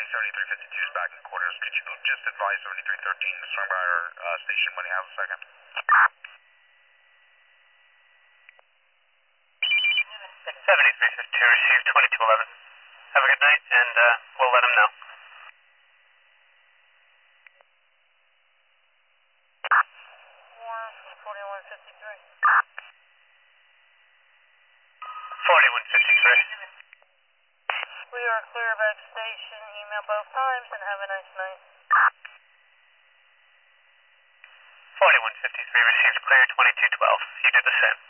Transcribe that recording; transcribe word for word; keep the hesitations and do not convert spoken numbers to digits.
seventy-three fifty-two is back in quarters. Could you just advise seventy-three thirteen to swing by our uh, station when you have a second? seventy-three fifty-two, received twenty-two eleven. Have a good night, and uh, we'll let him know. forty-one fifty-three. forty-one fifty-three. We are clear back station. Email both times and have a nice night. forty-one fifty-three, received clear twenty-two twelve. You do the same.